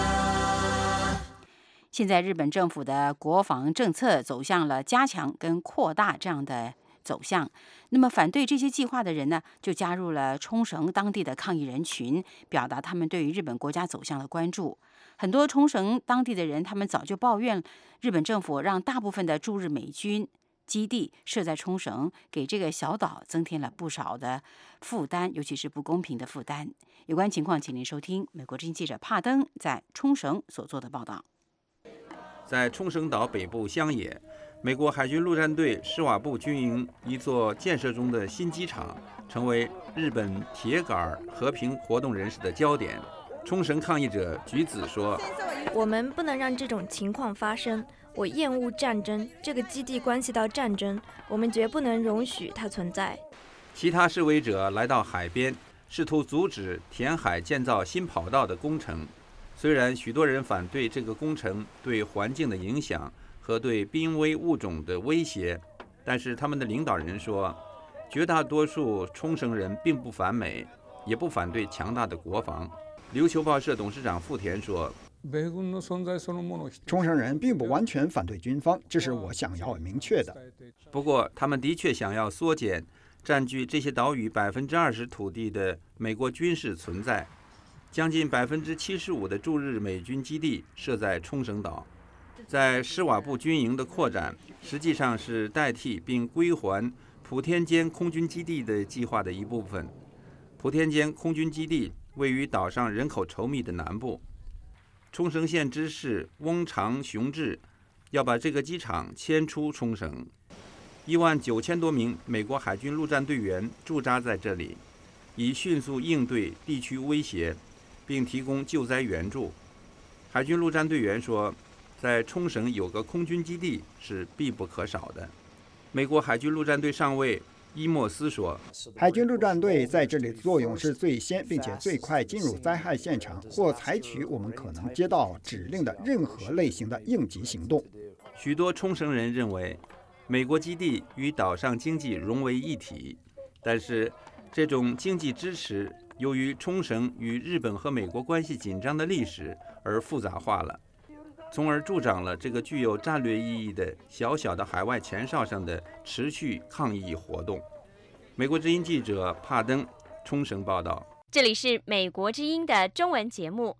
现在日本政府的国防政策走向了加强跟扩大这样的走向，那么反对这些计划的人呢，就加入了冲绳当地的抗议人群，表达他们对于日本国家走向的关注。很多冲绳当地的人，他们早就抱怨日本政府让大部分的驻日美军基地设在冲绳，给这个小岛增添了不少的负担，尤其是不公平的负担。有关情况，请您收听美国之音记者帕登在冲绳所做的报道。 在冲绳岛北部乡野，美国海军陆战队施瓦部军营一座建设中的新机场，成为日本铁杆和平活动人士的焦点。冲绳抗议者菊子说：“ 我们不能让这种情况发生。我厌恶战争，这个基地关系到战争，我们绝不能容许它存在。” 其他示威者来到海边，试图阻止填海建造新跑道的工程。虽然许多人反对这个工程对环境的影响和对濒危物种的威胁，但是他们的领导人说，绝大多数冲绳人并不反美，也不反对强大的国防。琉球报社董事长富田说：“ 冲绳人并不完全反对军方，这是我想要明确的。 不过，他们的确想要缩减占据这些岛屿百分之二十土地的美国军事存在。将近百分之七十五的驻日美军基地设在冲绳岛。在施瓦部军营的扩展，实际上是代替并归还普天间空军基地的计划的一部分。普天间空军基地位于岛上人口稠密的南部。冲绳县知事翁长雄志要把这个机场迁出冲绳。一万九千多名美国海军陆战队员驻扎在这里，以迅速应对地区威胁，并提供救灾援助。海军陆战队员说，在冲绳有个空军基地是必不可少的。美国海军陆战队上尉伊莫斯说， 海军陆战队在这里的作用是最先并且最快进入灾害现场，或采取我们可能接到指令的任何类型的应急行动。 许多冲绳人认为美国基地与岛上经济融为一体，但是这种经济支持由于冲绳与日本和美国关系紧张的历史而复杂化了，从而助长了这个具有战略意义的小小的海外前哨上的持续抗议活动。美国之音记者帕登冲绳报道。 这里是美国之音的中文节目。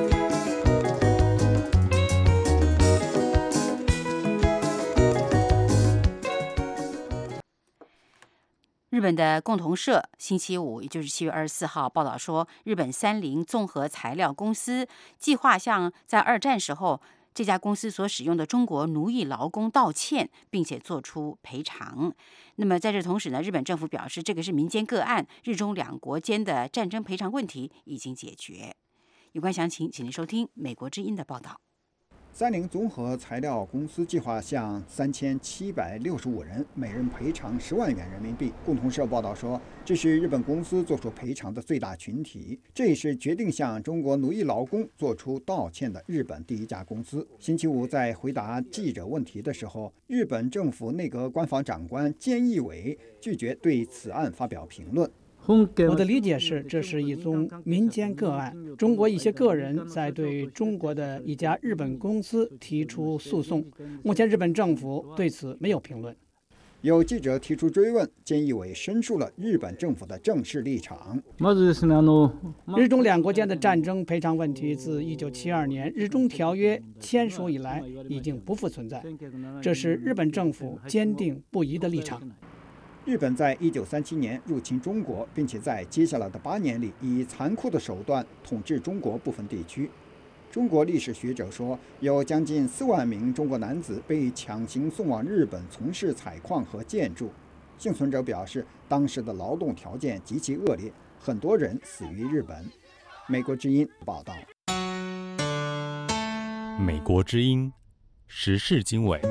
日本的共同社星期五，也就是七月二十四号报道说，日本三菱综合材料公司计划向在二战时候这家公司所使用的中国奴役劳工道歉，并且做出赔偿。那么在这同时呢，日本政府表示，这个是民间个案，日中两国间的战争赔偿问题已经解决。有关详情，请您收听美国之音的报道。 三菱综合材料公司计划向三千七百六十五人每人赔偿十万元人民币。共同社报道说，这是日本公司做出赔偿的最大群体，这也是决定向中国奴役劳工做出道歉的日本第一家公司。星期五在回答记者问题的时候，日本政府内阁官房长官菅义伟拒绝对此案发表评论。 我的理解是，这是一宗民间个案。中国一些个人在对中国的一家日本公司提出诉讼，目前日本政府对此没有评论。 有记者提出追问，菅义伟申述了日本政府的正式立场。 日中两国间的战争赔偿问题自一九七二年日中条约签署以来已经不复存在，这是日本政府坚定不移的立场。 日本在一九三七年入侵中国，并且在接下来的八年里以残酷的手段统治中国部分地区。中国历史学者说，有将近四万名中国男子被强行送往日本从事采矿和建筑。幸存者表示，当时的劳动条件极其恶劣，很多人死于日本。美国之音报道。 美国之音时事经纬。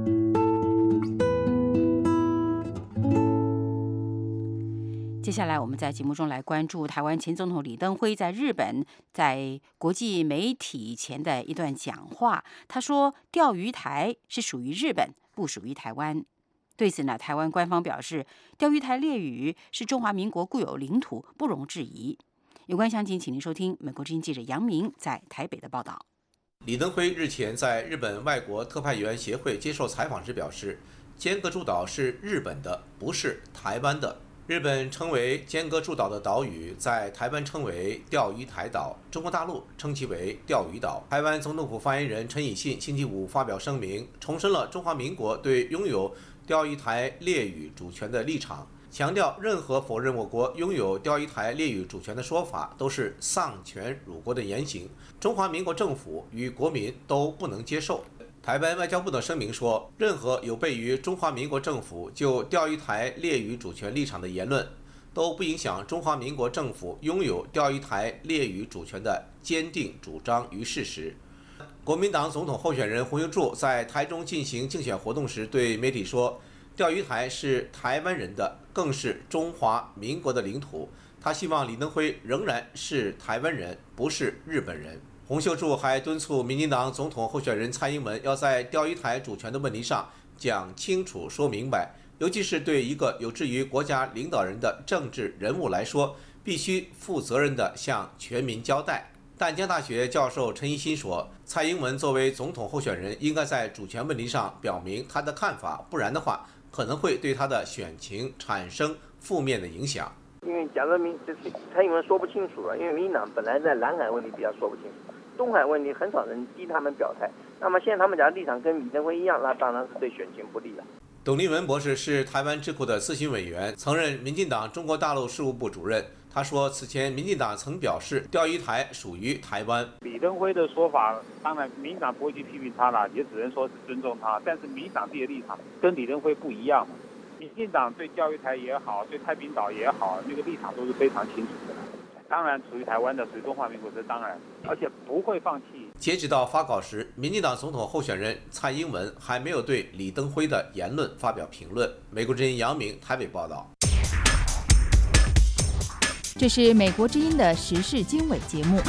接下来，我们在节目中来关注台湾前总统李登辉在日本在国际媒体前的一段讲话。他说，钓鱼台是属于日本，不属于台湾。对此呢，台湾官方表示，钓鱼台列屿是中华民国固有领土，不容置疑。有关详情，请您收听美国之音记者杨明在台北的报道。 李登辉日前在日本外国特派员协会接受采访时表示，尖阁诸岛是日本的，不是台湾的。日本称为尖阁诸岛的岛屿，在台湾称为钓鱼台岛，中国大陆称其为钓鱼岛。台湾总统府发言人陈以信星期五发表声明，重申了中华民国对拥有钓鱼台列屿主权的立场，强调任何否认我国拥有钓鱼台列屿主权的说法都是丧权辱国的言行，中华民国政府与国民都不能接受。台湾外交部的声明说，任何有悖于中华民国政府就钓鱼台列屿主权立场的言论，都不影响中华民国政府拥有钓鱼台列屿主权的坚定主张与事实。国民党总统候选人洪秀柱在台中进行竞选活动时对媒体说，钓鱼台是台湾人的，更是中华民国的领土。他希望李登辉仍然是台湾人，不是日本人。洪秀柱还敦促民进党总统候选人蔡英文要在钓鱼台主权的问题上讲清楚、说明白，尤其是对一个有志于国家领导人的政治人物来说，必须负责任地向全民交代。淡江大学教授陈一新说，蔡英文作为总统候选人，应该在主权问题上表明他的看法，不然的话，可能会对他的选情产生负面的影响。 因为假如民蔡英文说不清楚了，因为民进党本来在南海问题比较说不清楚。东海问题很少人逼他们表态，那么现在他们讲的立场跟李登辉一样，那当然是对选情不利了。 董立文博士是台湾智库的咨询委员，曾任民进党中国大陆事务部主任。他说，此前民进党曾表示钓鱼台属于台湾。 李登辉的说法，当然民进党不会去批评他了，也只能说是尊重他。但是民进党自己的立场跟李登辉不一样嘛。民进党对钓鱼台也好，对太平岛也好，那个立场都是非常清楚的。当然，属于台湾的，属于中华民国，这当然，而且不会放弃。 截止到发稿时，民进党总统候选人蔡英文还没有对李登辉的言论发表评论。美国之音杨明台北报道。 这是美国之音的时事经纬节目。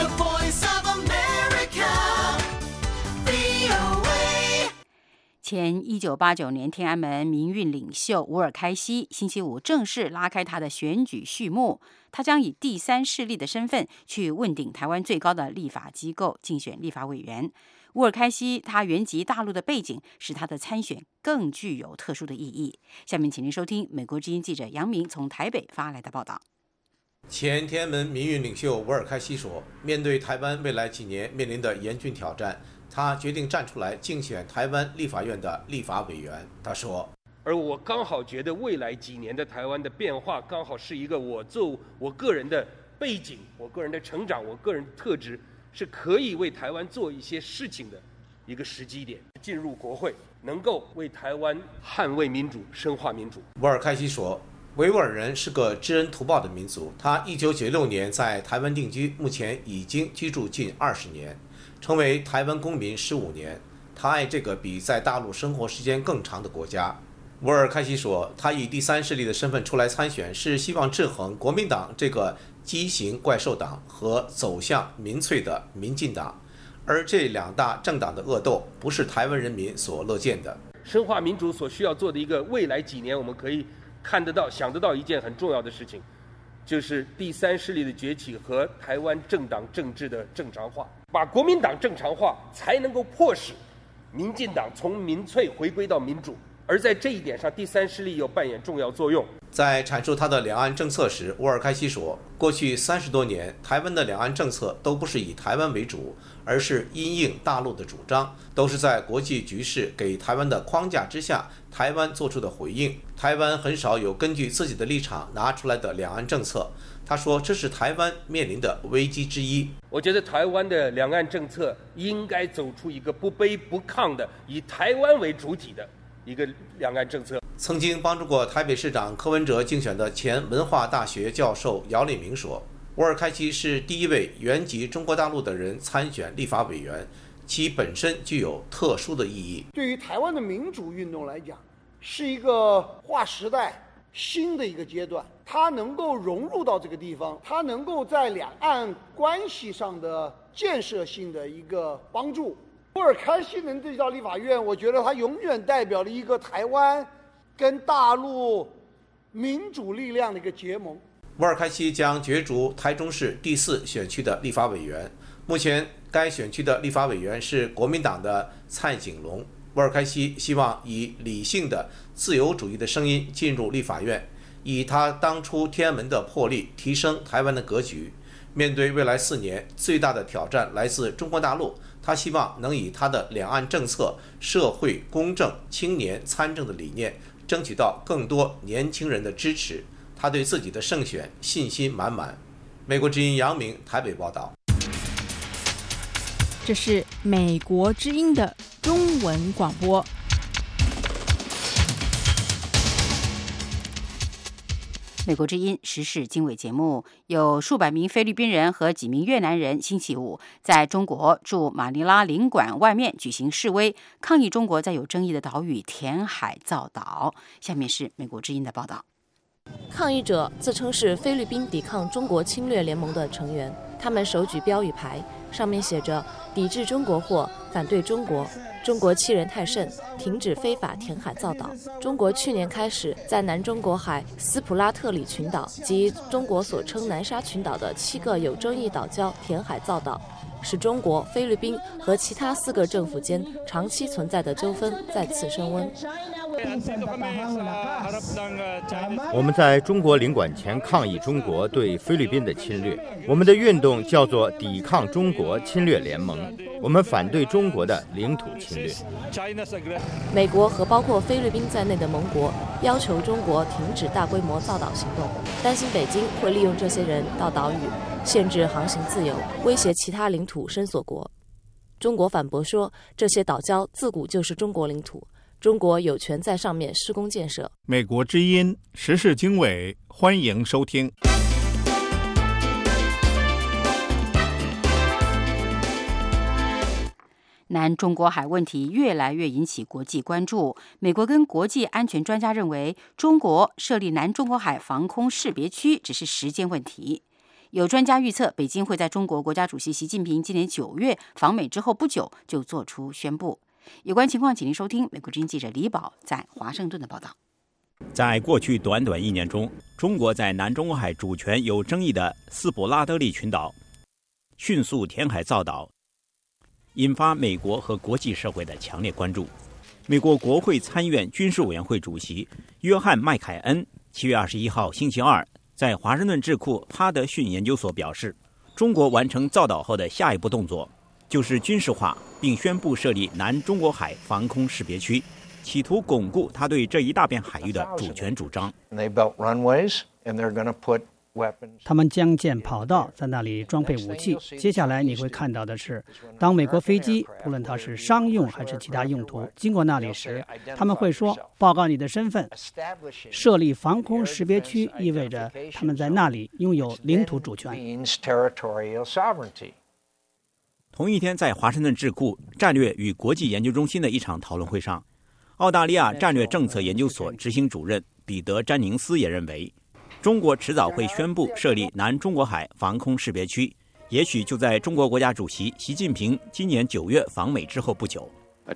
前一九八九年天安门民运领袖吴尔开西星期五正式拉开他的选举序幕，他将以第三势力的身份去问鼎台湾最高的立法机构，竞选立法委员。吴尔开西他原籍大陆的背景，使他的参选更具有特殊的意义。下面请您收听美国之音记者杨明从台北发来的报道。 前天安门民运领袖沃尔开西说，面对台湾未来几年面临的严峻挑战，他决定站出来竞选台湾立法院的立法委员。他说， 而我刚好觉得未来几年的台湾的变化，刚好是一个我做我个人的背景、我个人的成长、我个人的特质，是可以为台湾做一些事情的一个时机点。进入国会，能够为台湾捍卫民主、深化民主。 沃尔开西说，维吾尔人是个知恩图报的民族，他一九九六年在台湾定居，目前已经居住近二十年，成为台湾公民十五年。他爱这个比在大陆生活时间更长的国家。沃尔开西说，他以第三势力的身份出来参选，是希望制衡国民党这个畸形怪兽党和走向民粹的民进党，而这两大政党的恶斗不是台湾人民所乐见的。 深化民主所需要做的一个未来几年我们可以看得到、想得到一件很重要的事情，就是第三势力的崛起和台湾政党政治的正常化。把国民党正常化，才能够迫使民进党从民粹回归到民主。而在这一点上，第三势力又扮演重要作用。 在阐述他的两岸政策时，沃尔开西说，过去三十多年，台湾的两岸政策都不是以台湾为主，而是因应大陆的主张，都是在国际局势给台湾的框架之下，台湾做出的回应。台湾很少有根据自己的立场拿出来的两岸政策。他说，这是台湾面临的危机之一。 我觉得台湾的两岸政策应该走出一个不卑不亢的，以台湾为主体的一个两岸政策。 曾经帮助过台北市长柯文哲竞选的前文化大学教授姚立明说，沃尔开西是第一位原籍中国大陆的人参选立法委员，其本身具有特殊的意义。 对于台湾的民主运动来讲，是一个划时代新的一个阶段，它能够融入到这个地方，它能够在两岸关系上的建设性的一个帮助。沃尔开西能进到立法院，我觉得他永远代表了一个台湾跟大陆民主力量的一个结盟。 沃尔开西将角逐台中市第四选区的立法委员，目前该选区的立法委员是国民党的蔡景龙。沃尔开西希望以理性的自由主义的声音进入立法院，以他当初天安门的魄力提升台湾的格局。面对未来四年最大的挑战来自中国大陆，他希望能以他的两岸政策、社会公正、青年参政的理念，争取到更多年轻人的支持。他对自己的胜选信心满满。美国之音杨明台北报道。 这是美国之音的中文广播。 美国之音时事经纬节目，有数百名菲律宾人和几名越南人星期五在中国驻马尼拉领馆外面举行示威，抗议中国在有争议的岛屿填海造岛。下面是美国之音的报道。 抗议者自称是菲律宾抵抗中国侵略联盟的成员，他们手举标语牌，上面写着“抵制中国货，反对中国”。中国欺人太甚，停止非法填海造岛。中国去年开始在南中国海斯普拉特里群岛及中国所称南沙群岛的七个有争议岛礁填海造岛，使中国、菲律宾和其他四个政府间长期存在的纠纷再次升温。 我们在中国领馆前抗议中国对菲律宾的侵略，我们的运动叫做抵抗中国侵略联盟，我们反对中国的领土侵略。 美国和包括菲律宾在内的盟国要求中国停止大规模造岛行动，担心北京会利用这些人到岛屿限制航行自由，威胁其他领土伸索国。中国反驳说，这些岛礁自古就是中国领土，中国有权在上面施工建设。 美国之音时事经纬，欢迎收听。 南中国海问题越来越引起国际关注。美国跟国际安全专家认为，中国设立南中国海防空识别区只是时间问题。有专家预测，北京会在中国国家主席习近平今年九月访美之后不久就做出宣布。有关情况，请您收听美国之音记者李宝在华盛顿的报道。 在过去短短一年中，中国在南中国海主权有争议的斯普拉德利群岛迅速填海造岛，引发美国和国际社会的强烈关注。美国国会参议院军事委员会主席约翰·麦凯恩七月二十一号星期二在华盛顿智库哈德逊研究所表示，中国完成造岛后的下一步动作就是军事化，并宣布设立南中国海防空识别区，企图巩固他对这一大片海域的主权主张。 他们将建跑道，在那里装配武器。接下来你会看到的是，当美国飞机，不论它是商用还是其他用途，经过那里时，他们会说：“报告你的身份。”设立防空识别区意味着他们在那里拥有领土主权。 同一天，在华盛顿智库战略与国际研究中心的一场讨论会上，澳大利亚战略政策研究所执行主任彼得·詹宁斯也认为，中国迟早会宣布设立南中国海防空识别区，也许就在中国国家主席习近平今年九月访美之后不久。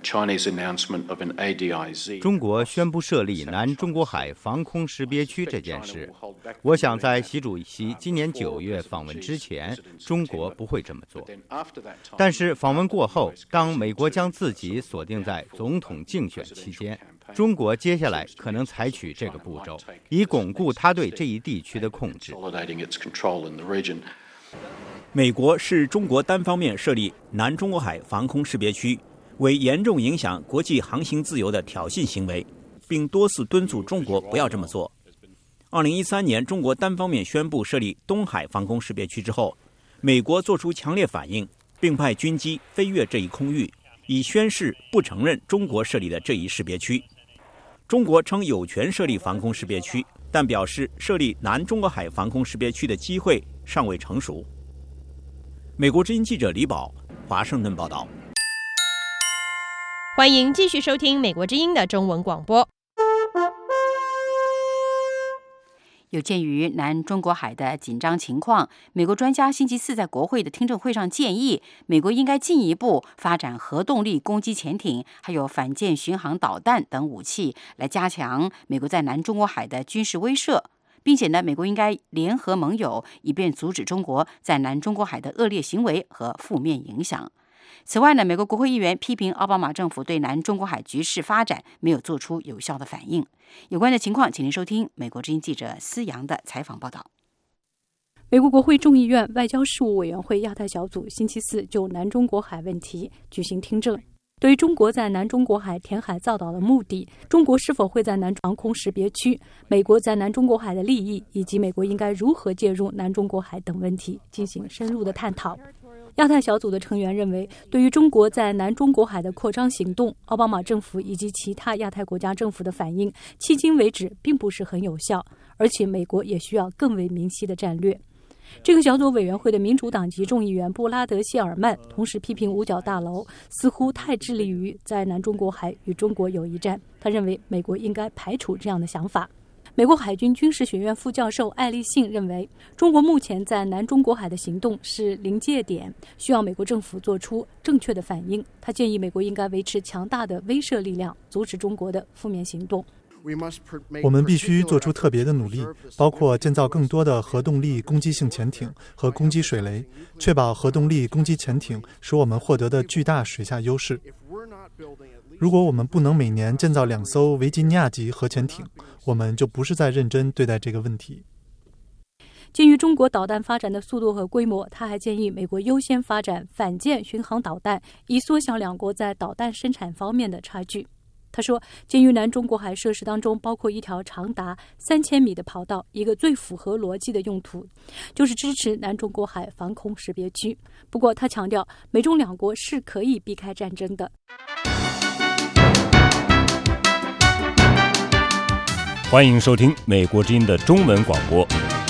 中国宣布设立南中国海防空识别区这件事，我想在习主席今年九月访问之前，中国不会这么做。但是访问过后，当美国将自己锁定在总统竞选期间，中国接下来可能采取这个步骤，以巩固他对这一地区的控制。 美国是中国单方面设立南中国海防空识别区为严重影响国际航行自由的挑衅行为，并多次敦促中国不要这么做。二零一三年，中国单方面宣布设立东海防空识别区之后，美国做出强烈反应，并派军机飞越这一空域，以宣示不承认中国设立的这一识别区。中国称有权设立防空识别区，但表示设立南中国海防空识别区的机会尚未成熟。美国之音记者李宝，华盛顿报道。 欢迎继续收听美国之音的中文广播。 有鉴于南中国海的紧张情况，美国专家星期四在国会的听证会上建议，美国应该进一步发展核动力攻击潜艇，还有反舰巡航导弹等武器，来加强美国在南中国海的军事威慑，并且呢，美国应该联合盟友，以便阻止中国在南中国海的恶劣行为和负面影响。此外呢，美国国会议员批评奥巴马政府对南中国海局势发展没有做出有效的反应。有关的情况，请您收听美国之音记者思阳的采访报道。 美国国会众议院外交事务委员会亚太小组星期四就南中国海问题举行听证。对于中国在南中国海填海造岛的目的，中国是否会在南防空识别区，美国在南中国海的利益，以及美国应该如何介入南中国海等问题进行深入的探讨。亚太小组的成员认为，对于中国在南中国海的扩张行动，奥巴马政府以及其他亚太国家政府的反应迄今为止并不是很有效，而且美国也需要更为明晰的战略。这个小组委员会的民主党籍众议员布拉德·谢尔曼同时批评五角大楼似乎太致力于在南中国海与中国有一战，他认为美国应该排除这样的想法。美国海军军事学院副教授艾利信认为，中国目前在南中国海的行动是临界点，需要美国政府做出正确的反应。他建议美国应该维持强大的威慑力量，阻止中国的负面行动。 我们必须做出特别的努力，包括建造更多的核动力攻击性潜艇和攻击水雷，确保核动力攻击潜艇使我们获得的巨大水下优势。如果我们不能每年建造两艘维吉尼亚级核潜艇，我们就不是在认真对待这个问题。 鉴于中国导弹发展的速度和规模，他还建议美国优先发展反舰巡航导弹，以缩小两国在导弹生产方面的差距。他说，鉴于南中国海设施当中包括一条长达三千米的跑道，一个最符合逻辑的用途就是支持南中国海防空识别区。不过他强调，美中两国是可以避开战争的。 欢迎收听美国之音的中文广播。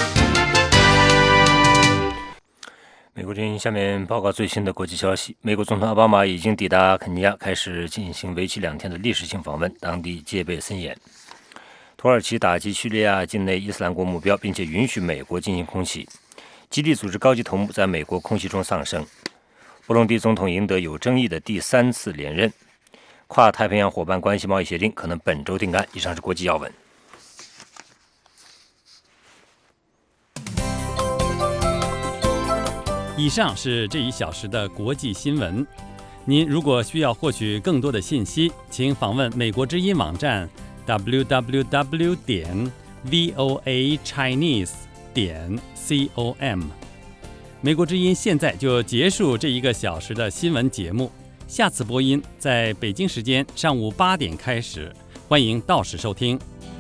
美国之音下面报告最新的国际消息。美国总统奥巴马已经抵达肯尼亚，开始进行为期两天的历史性访问，当地戒备森严。土耳其打击叙利亚境内伊斯兰国目标，并且允许美国进行空袭。基地组织高级头目在美国空袭中丧生。布隆迪总统赢得有争议的第三次连任。跨太平洋伙伴关系贸易协定可能本周定案。以上是国际要闻。 以上是这一小时的国际新闻。您如果需要获取更多的信息，请访问美国之音网站 double-u double-u double-u 点 voa chinese 点 com。美国之音现在就结束这一个小时的新闻节目，下次播音在北京时间上午八点开始，欢迎到时收听。